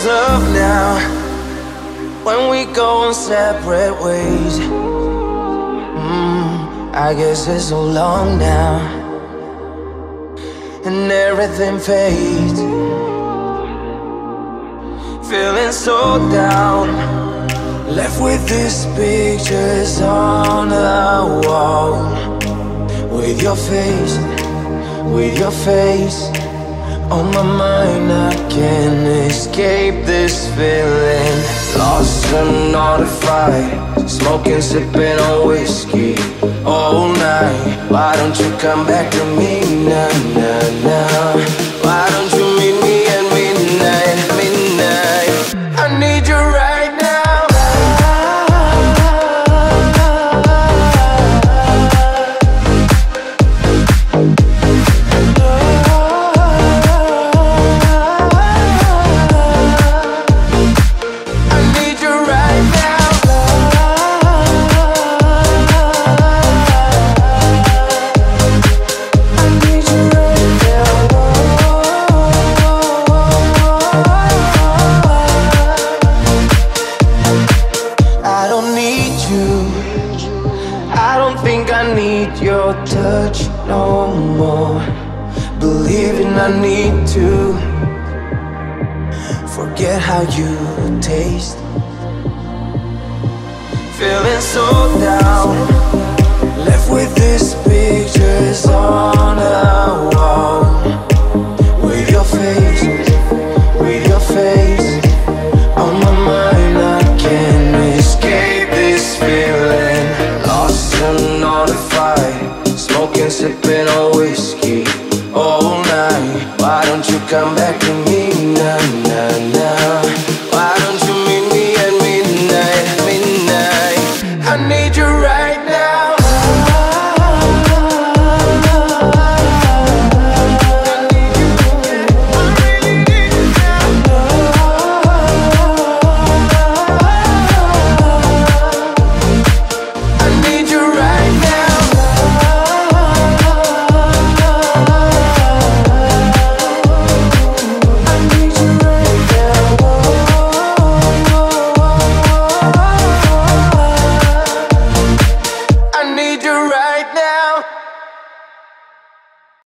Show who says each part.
Speaker 1: love now when we go in separate ways? I guess it's so long now, and everything fades. Feeling so down, left with these pictures on the wall, with your face on my mind. I can't escape this feeling. Lost and notified, smoking, sipping on whiskey all night. Why don't you come back to me now, now, now? Why don't you meet me at midnight, midnight? I need you right now. Your touch no more, believing I need to forget how you taste. Feeling so down, left with these pictures on the wall, with your face on my mind. I can't escape this feeling. Lost and notified, smoking, sipping on whiskey all night. Why don't you come back to me now, now, now?